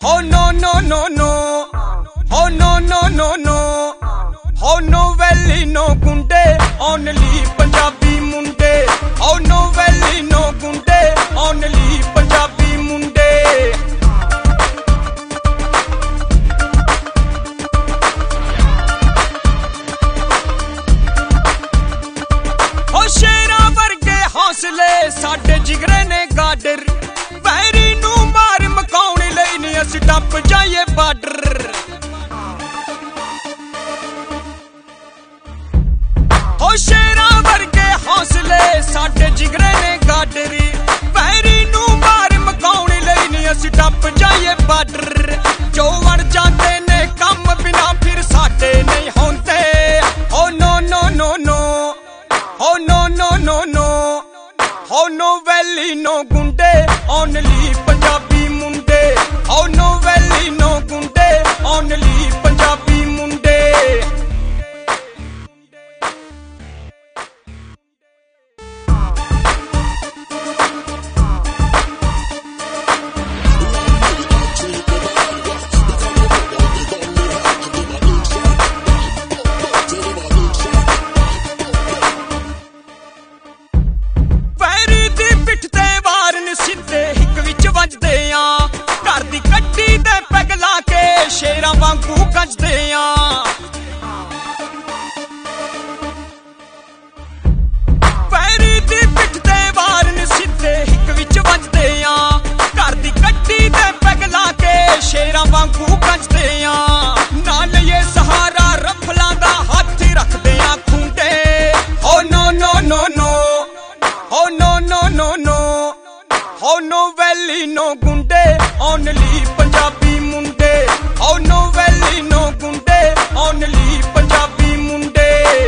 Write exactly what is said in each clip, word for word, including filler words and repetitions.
Oh no no no no, oh no no no no, oh no valley no gunde, only Punjabi munde. Oh no valley no gunde, only Punjabi munde. Oh शेरा वर्गे हौसले साडे जिगरे ने गाडर, vary नू मार मकाउण लई नी असीं टप जाइए border. हो शेरा वर्गे हौसले साडे जिगरे ने गाडरी, वैरी नू मार मकाउण लई नी असीं टप जाइए बार्डर। जो वड़ जांदे ने कम बिना फिर साडे नहीं होंदे। हो नो नो नो नो, हो नो नो नो नो, हो नो वैली नो गुंडे, ओनली पंजाबी मुंडे। हो नो वैली नो गुंडे, ओनली पंजाबी मुंडे। वैरी दी पिठ ते वारन सिद्धे हिक विच वजदे आ, घर दी कट्टी ते पैग ला के शेरां वांगू गजदे आ। वैरी दी पिठ ते वारन सिद्धे हिक विच वजदे आ, घर दी कट्टी ते पैग ला के शेरां वांगू गजदे आ। नाल ये सहारा रफलां दा हत्थ रखदे आ खूंटे। हो नो नो नो नो, हो नो नो नो नो, हो नो वैली नो गुंडे, ओनली पंजाबी मुंडे। हो नो वैली नो गुंडे, ओनली पंजाबी मुंडे।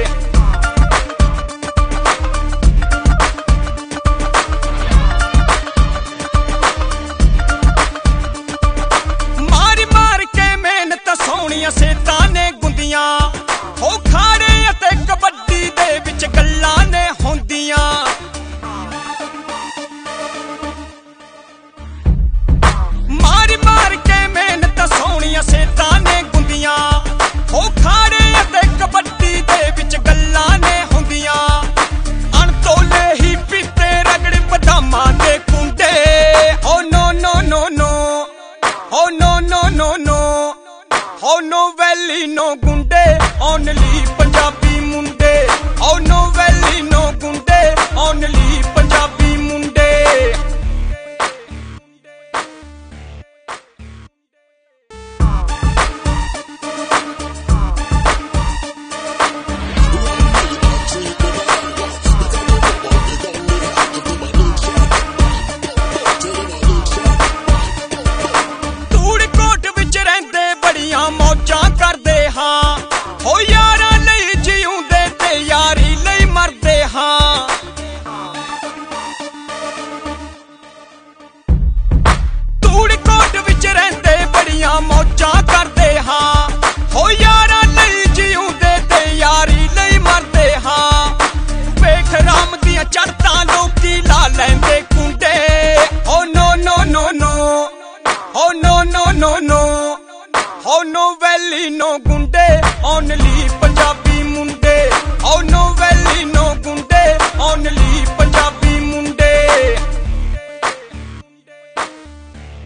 मार मार के मेहनत सोहणियां सेहतां ने गुंदियां, हो खाड़े अते कबड्डी दे विच गल्लां ने होंदियां। मार मार के मेहनत सोहणियां सेहतां ने गुंदियां, हो खाड़े अते कबड्डी दे विच गल्लां ने होंदियां। अणतोले ही पीते रगड़ बदामां दे कुंडे। हो नो नो नो नो, हो नो नो नो नो, हो नो वैली नो गुंडे, ओनली पंजाबी मुंडे। हो नो वैली नो गुंडे, ओनली पंजाबी मुंडे। ਧੂੜਕੋਟ ਵਿੱਚ ਰਹਿੰਦੇ ਬੜੀਆਂ ਮੌਜਾਂ ਕਰਦੇ ਹਾਂ, ਹੋ ਯਾਰਾਂ ਲਈ ਜਿਉਂਦੇ ਤੇ ਯਾਰੀ ਲਈ ਮਰਦੇ ਹਾਂ। ਧੂੜਕੋਟ ਵਿੱਚ ਰਹਿੰਦੇ ਬੜੀਆਂ ਮੌਜਾਂ ਕਰਦੇ ਹਾਂ, ਹੋ ਯਾਰਾਂ ਲਈ ਜਿਉਂਦੇ ਤੇ ਯਾਰੀ ਲਈ ਮਰਦੇ ਹਾਂ। ਵੇਖ ਰਾਮ ਦੀਆਂ ਚੜ੍ਹਤਾਂ ਲੋਕੀ ਲਾ ਲੈਂਦੇ ਕੁੰਡੇ। ਹੋ ਨੋ ਨੋ ਨੋ ਨੋ, ਹੋ नो नो नो नो, हो नो वैली नो गुंडे, ओनली